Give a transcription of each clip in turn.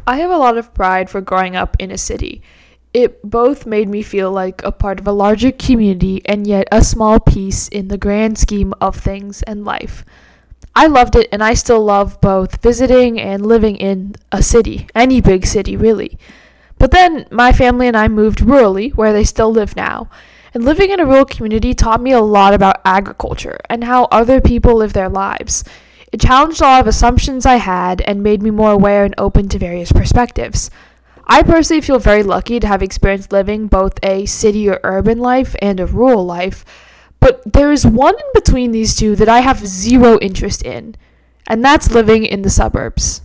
I have a lot of pride for growing up in a city. It both made me feel like a part of a larger community and yet a small piece in the grand scheme of things and life. I loved it, and I still love both visiting and living in a city, any big city really. But then my family and I moved rurally, where they still live now. And living in a rural community taught me a lot about agriculture and how other people live their lives. It challenged a lot of assumptions I had and made me more aware and open to various perspectives. I personally feel very lucky to have experienced living both a city or urban life and a rural life, but there is one in between these two that I have zero interest in, and that's living in the suburbs.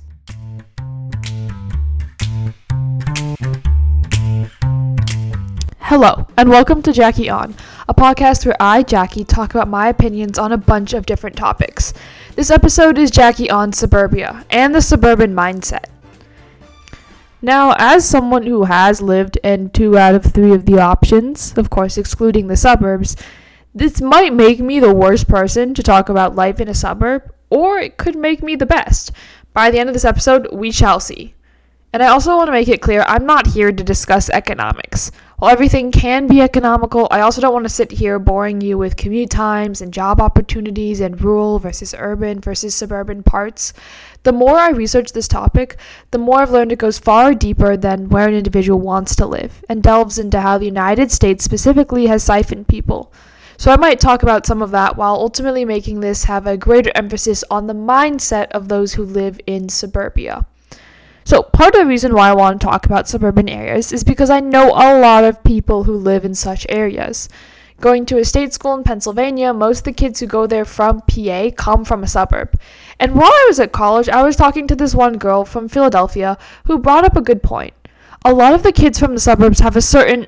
Hello, and welcome to Jackie On, a podcast where I, Jackie, talk about my opinions on a bunch of different topics. This episode is Jackie on suburbia and the suburban mindset. Now, as someone who has lived in 2 out of 3 of the options, of course excluding the suburbs, this might make me the worst person to talk about life in a suburb, or it could make me the best. By the end of this episode, we shall see. And I also want to make it clear, I'm not here to discuss economics. While everything can be economical, I also don't want to sit here boring you with commute times and job opportunities and rural versus urban versus suburban parts. The more I research this topic, the more I've learned it goes far deeper than where an individual wants to live and delves into how the United States specifically has siphoned people. So I might talk about some of that while ultimately making this have a greater emphasis on the mindset of those who live in suburbia. So part of the reason why I want to talk about suburban areas is because I know a lot of people who live in such areas. Going to a state school in Pennsylvania, most of the kids who go there from PA come from a suburb. And while I was at college, I was talking to this one girl from Philadelphia who brought up a good point. A lot of the kids from the suburbs have a certain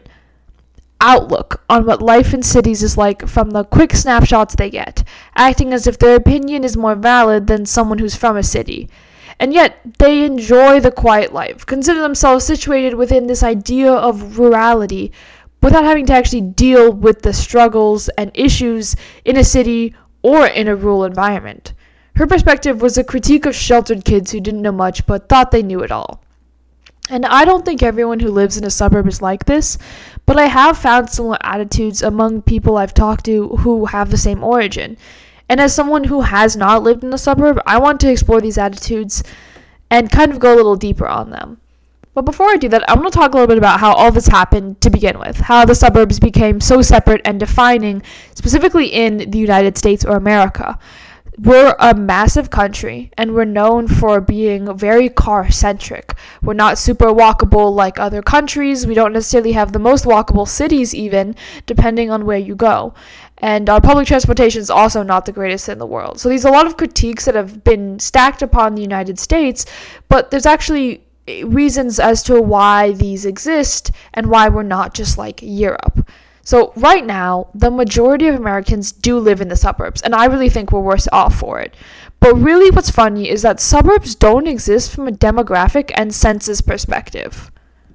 outlook on what life in cities is like from the quick snapshots they get, acting as if their opinion is more valid than someone who's from a city. And yet, they enjoy the quiet life, consider themselves situated within this idea of rurality, without having to actually deal with the struggles and issues in a city or in a rural environment. Her perspective was a critique of sheltered kids who didn't know much but thought they knew it all. And I don't think everyone who lives in a suburb is like this, but I have found similar attitudes among people I've talked to who have the same origin. And as someone who has not lived in a suburb, I want to explore these attitudes and kind of go a little deeper on them. But before I do that, I want to talk a little bit about how all this happened to begin with, how the suburbs became so separate and defining, specifically in the United States or America. We're a massive country, and we're known for being very car-centric. We're not super walkable like other countries. We don't necessarily have the most walkable cities even, depending on where you go. And our public transportation is also not the greatest in the world. So there's a lot of critiques that have been stacked upon the United States, but there's actually reasons as to why these exist and why we're not just like Europe. So right now, the majority of Americans do live in the suburbs, and I really think we're worse off for it. But really what's funny is that suburbs don't exist from a demographic and census perspective.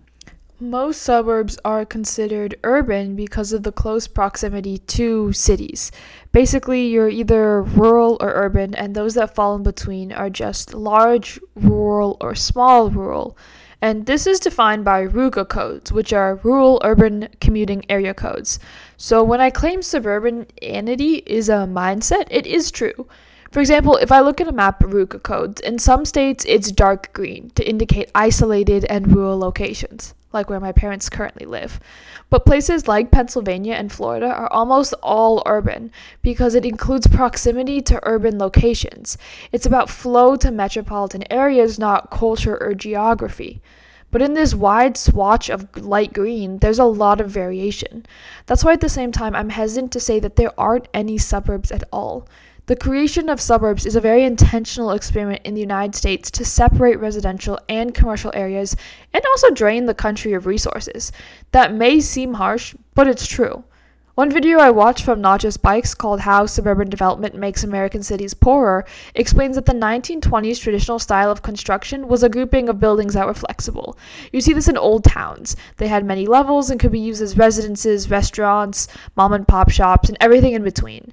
Most suburbs are considered urban because of the close proximity to cities. Basically, you're either rural or urban, and those that fall in between are just large rural or small rural. And this is defined by RUCA codes, which are Rural Urban Commuting Area Codes. So when I claim suburbanity is a mindset, it is true. For example, if I look at a map of RUCA codes, in some states it's dark green to indicate isolated and rural locations, like where my parents currently live. But places like Pennsylvania and Florida are almost all urban because it includes proximity to urban locations. It's about flow to metropolitan areas, not culture or geography. But in this wide swatch of light green, there's a lot of variation. That's why at the same time, I'm hesitant to say that there aren't any suburbs at all. The creation of suburbs is a very intentional experiment in the United States to separate residential and commercial areas and also drain the country of resources. That may seem harsh, but it's true. One video I watched from Not Just Bikes called How Suburban Development Makes American Cities Poorer explains that the 1920s traditional style of construction was a grouping of buildings that were flexible. You see this in old towns. They had many levels and could be used as residences, restaurants, mom and pop shops, and everything in between.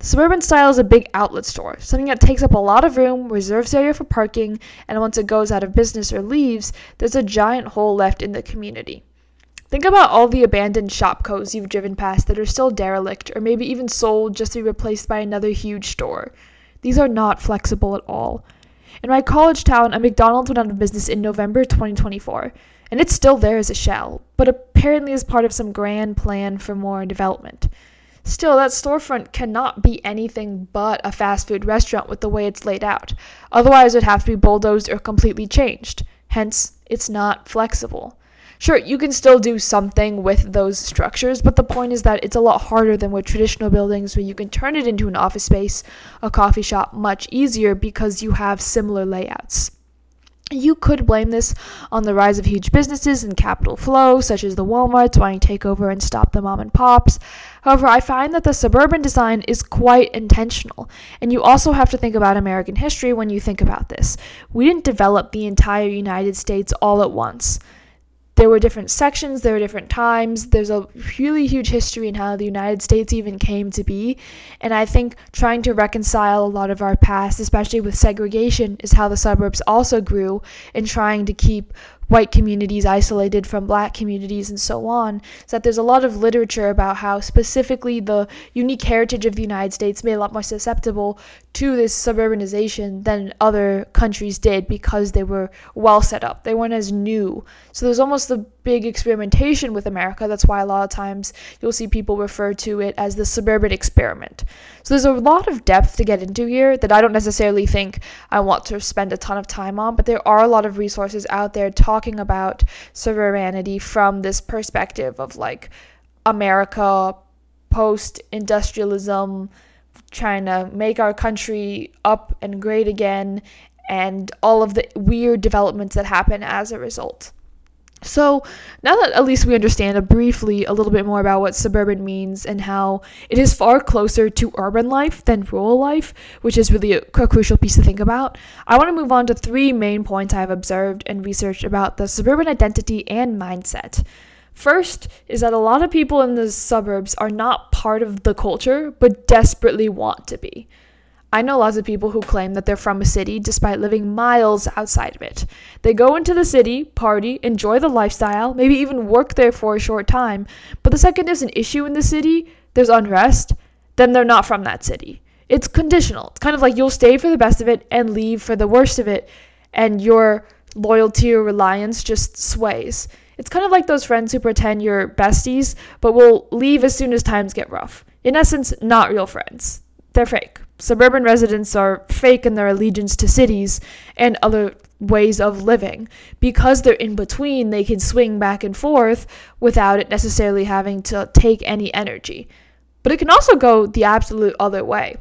The suburban style is a big outlet store, something that takes up a lot of room, reserves area for parking, and once it goes out of business or leaves, there's a giant hole left in the community. Think about all the abandoned shopcos you've driven past that are still derelict or maybe even sold just to be replaced by another huge store. These are not flexible at all. In my college town, a McDonald's went out of business in November 2024, and it's still there as a shell, but apparently is part of some grand plan for more development. Still, that storefront cannot be anything but a fast food restaurant with the way it's laid out. Otherwise, it would have to be bulldozed or completely changed. Hence, it's not flexible. Sure, you can still do something with those structures, but the point is that it's a lot harder than with traditional buildings where you can turn it into an office space, a coffee shop, much easier because you have similar layouts. You could blame this on the rise of huge businesses and capital flow, such as the Walmarts wanting to take over and stop the mom and pops. However, I find that the suburban design is quite intentional, and you also have to think about American history when you think about this. We didn't develop the entire United States all at once. There were different sections, there were different times. There's a really huge history in how the United States even came to be. And I think trying to reconcile a lot of our past, especially with segregation, is how the suburbs also grew, in trying to keep white communities isolated from black communities and so on. So that there's a lot of literature about how specifically the unique heritage of the United States made a lot more susceptible to this suburbanization than other countries did because they were well set up. They weren't as new. So there's almost a big experimentation with America. That's why a lot of times you'll see people refer to it as the suburban experiment. So there's a lot of depth to get into here that I don't necessarily think I want to spend a ton of time on, but there are a lot of resources out there talking about suburbanity from this perspective of like America post-industrialism, trying to make our country up and great again, and all of the weird developments that happen as a result. So now that at least we understand briefly a little bit more about what suburban means and how it is far closer to urban life than rural life, which is really a crucial piece to think about, I want to move on to 3 main points I have observed and researched about the suburban identity and mindset. First is that a lot of people in the suburbs are not part of the culture, but desperately want to be. I know lots of people who claim that they're from a city despite living miles outside of it. They go into the city, party, enjoy the lifestyle, maybe even work there for a short time, but the second there's an issue in the city, there's unrest, then they're not from that city. It's conditional. It's kind of like you'll stay for the best of it and leave for the worst of it, and your loyalty or reliance just sways. It's kind of like those friends who pretend you're besties, but will leave as soon as times get rough. In essence, not real friends. They're fake. Suburban residents are fake in their allegiance to cities and other ways of living. Because they're in between, they can swing back and forth without it necessarily having to take any energy. But it can also go the absolute other way.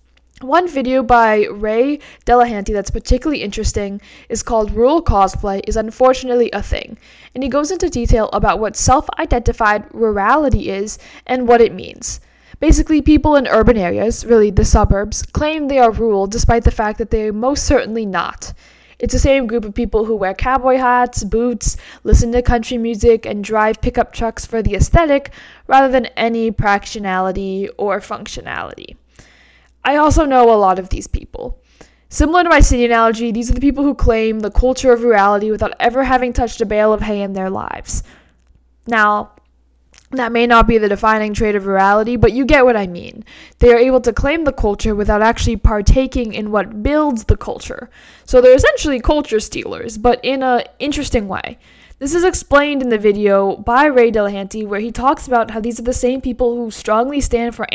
One video by Ray Delahanty that's particularly interesting is called Rural Cosplay is Unfortunately a Thing, and he goes into detail about what self-identified rurality is and what it means. Basically, people in urban areas, really the suburbs, claim they are rural despite the fact that they're most certainly not. It's the same group of people who wear cowboy hats, boots, listen to country music, and drive pickup trucks for the aesthetic rather than any practicality or functionality. I also know a lot of these people. Similar to my city analogy, these are the people who claim the culture of rurality without ever having touched a bale of hay in their lives. Now, that may not be the defining trait of rurality, but you get what I mean. They are able to claim the culture without actually partaking in what builds the culture. So they're essentially culture stealers, but in an interesting way. This is explained in the video by Ray Delahanty, where he talks about how these are the same people who strongly stand for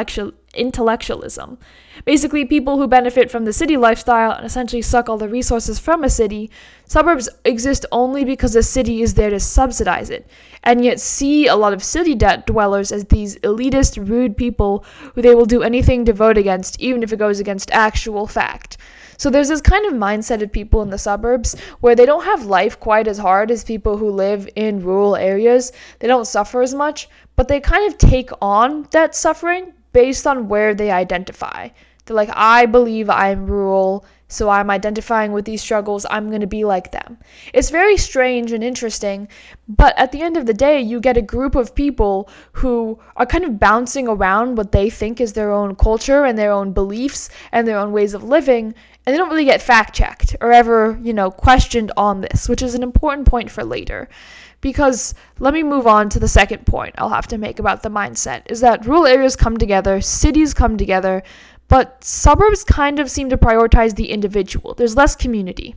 anti-intellectualism. Basically, people who benefit from the city lifestyle and essentially suck all the resources from a city. Suburbs exist only because the city is there to subsidize it, and yet see a lot of city dwellers as these elitist, rude people who they will do anything to vote against, even if it goes against actual fact. So there's this kind of mindset of people in the suburbs where they don't have life quite as hard as people who live in rural areas. They don't suffer as much, but they kind of take on that suffering based on where they identify. They're like, I believe I'm rural, so I'm identifying with these struggles, I'm going to be like them. It's very strange and interesting, but at the end of the day, you get a group of people who are kind of bouncing around what they think is their own culture and their own beliefs and their own ways of living, and they don't really get fact-checked or ever, questioned on this, which is an important point for later. Because let me move on to the second point I'll have to make about the mindset, is that rural areas come together, cities come together, but suburbs kind of seem to prioritize the individual. There's less community.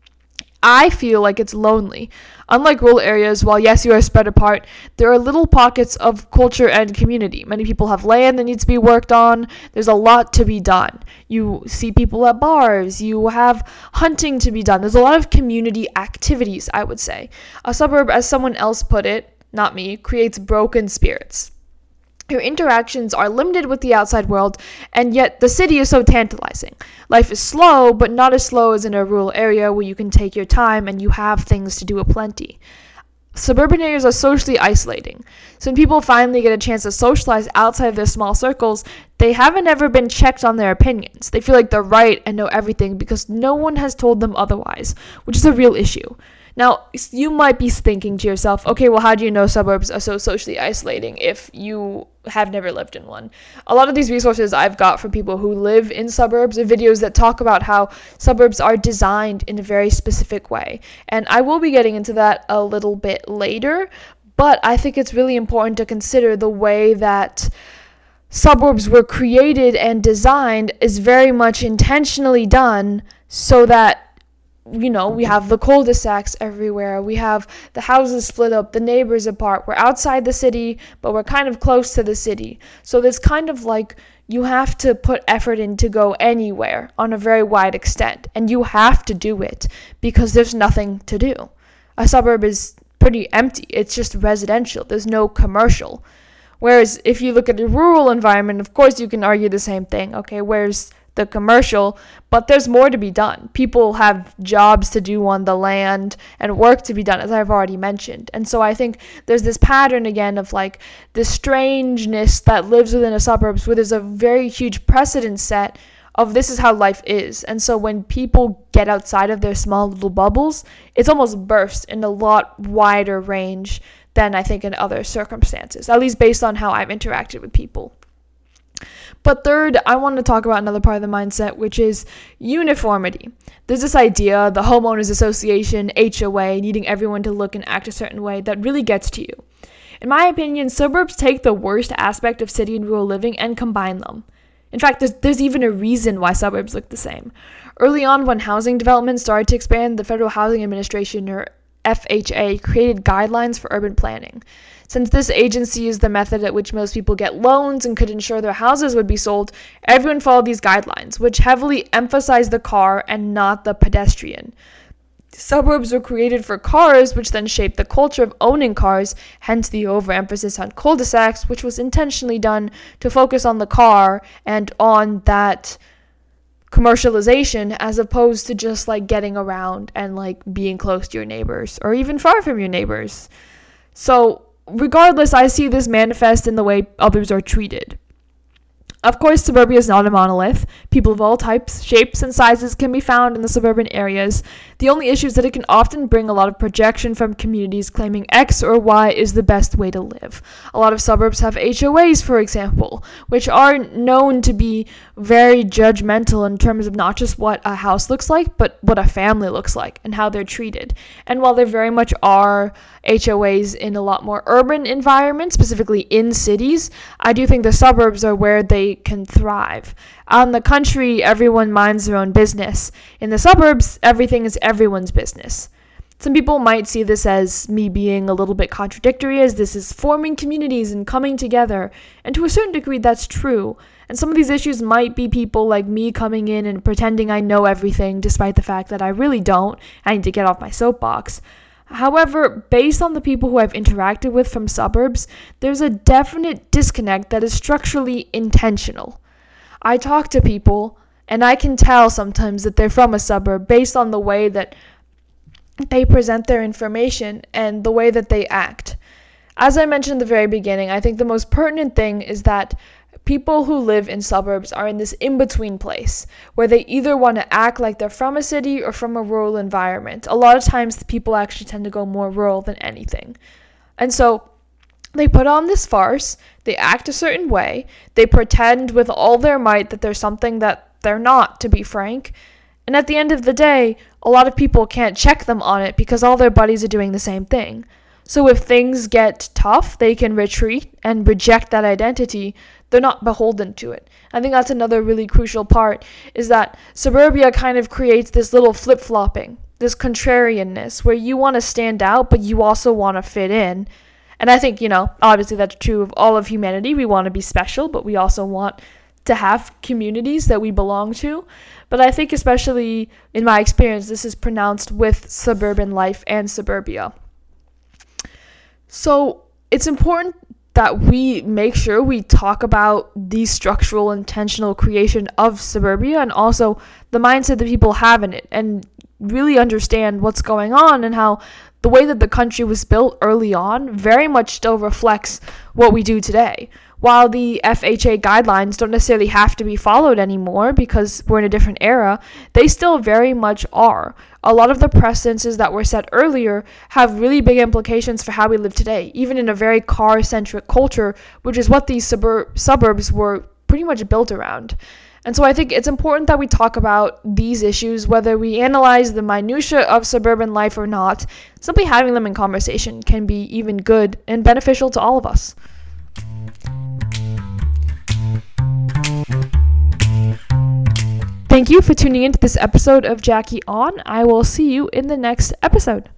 I feel like it's lonely. Unlike rural areas, while yes, you are spread apart, there are little pockets of culture and community. Many people have land that needs to be worked on. There's a lot to be done. You see people at bars. You have hunting to be done. There's a lot of community activities, I would say. A suburb, as someone else put it, not me, creates broken spirits. Your interactions are limited with the outside world, and yet the city is so tantalizing. Life is slow, but not as slow as in a rural area where you can take your time and you have things to do aplenty. Suburban areas are socially isolating. So when people finally get a chance to socialize outside of their small circles, they haven't ever been checked on their opinions. They feel like they're right and know everything because no one has told them otherwise, which is a real issue. Now, you might be thinking to yourself, okay, well, how do you know suburbs are so socially isolating if you have never lived in one? A lot of these resources I've got from people who live in suburbs are videos that talk about how suburbs are designed in a very specific way. And I will be getting into that a little bit later, but I think it's really important to consider the way that suburbs were created and designed is very much intentionally done so that we have the cul-de-sacs everywhere. We have the houses split up, the neighbors apart. We're outside the city, but we're kind of close to the city. So there's kind of like you have to put effort in to go anywhere on a very wide extent. And you have to do it because there's nothing to do. A suburb is pretty empty. It's just residential. There's no commercial. Whereas if you look at a rural environment, of course you can argue the same thing. Okay, where's the commercial, but there's more to be done. People have jobs to do on the land and work to be done, as I've already mentioned. And so I think there's this pattern again of like the strangeness that lives within a suburbs where there's a very huge precedent set of this is how life is. And so when people get outside of their small little bubbles, it's almost burst in a lot wider range than I think in other circumstances, at least based on how I've interacted with people. But third, I want to talk about another part of the mindset, which is uniformity. There's this idea, the homeowners association, HOA, needing everyone to look and act a certain way that really gets to you. In my opinion, suburbs take the worst aspect of city and rural living and combine them. In fact, there's even a reason why suburbs look the same. Early on, when housing development started to expand, the Federal Housing Administration, or FHA, created guidelines for urban planning. Since this agency is the method at which most people get loans and could ensure their houses would be sold, everyone followed these guidelines, which heavily emphasized the car and not the pedestrian. Suburbs were created for cars, which then shaped the culture of owning cars, hence the overemphasis on cul-de-sacs, which was intentionally done to focus on the car and on that commercialization as opposed to just like getting around and like being close to your neighbors or even far from your neighbors. So regardless, I see this manifest in the way others are treated. Of course, suburbia is not a monolith. People of all types, shapes, and sizes can be found in the suburban areas. The only issue is that it can often bring a lot of projection from communities claiming X or Y is the best way to live. A lot of suburbs have HOAs, for example, which are known to be very judgmental in terms of not just what a house looks like, but what a family looks like and how they're treated. And while there very much are HOAs in a lot more urban environments, specifically in cities, I do think the suburbs are where they can thrive. Out in the country, everyone minds their own business. In the suburbs, everything is everyone's business. Some people might see this as me being a little bit contradictory, as this is forming communities and coming together, and to a certain degree that's true. And some of these issues might be people like me coming in and pretending I know everything despite the fact that I really don't. I need to get off my soapbox. However, based on the people who I've interacted with from suburbs, there's a definite disconnect that is structurally intentional. I talk to people, and I can tell sometimes that they're from a suburb based on the way that they present their information and the way that they act. As I mentioned in the very beginning, I think the most pertinent thing is that people who live in suburbs are in this in-between place where they either want to act like they're from a city or from a rural environment. A lot of times the people actually tend to go more rural than anything. And so they put on this farce, they act a certain way, they pretend with all their might that there's something that they're not, to be frank. And at the end of the day, a lot of people can't check them on it because all their buddies are doing the same thing. So if things get tough, they can retreat and reject that identity. They're not beholden to it. I think that's another really crucial part, is that suburbia kind of creates this little flip-flopping, this contrarianness, where you want to stand out, but you also want to fit in. And I think, obviously that's true of all of humanity. We want to be special, but we also want to have communities that we belong to. But I think especially in my experience, this is pronounced with suburban life and suburbia. So it's important that we make sure we talk about the structural, intentional creation of suburbia and also the mindset that people have in it, and really understand what's going on and how the way that the country was built early on very much still reflects what we do today. While the FHA guidelines don't necessarily have to be followed anymore because we're in a different era, they still very much are. A lot of the precedences that were set earlier have really big implications for how we live today, even in a very car-centric culture, which is what these suburbs were pretty much built around. And so I think it's important that we talk about these issues, whether we analyze the minutiae of suburban life or not. Simply having them in conversation can be even good and beneficial to all of us. Thank you for tuning into this episode of Jackie On. I will see you in the next episode.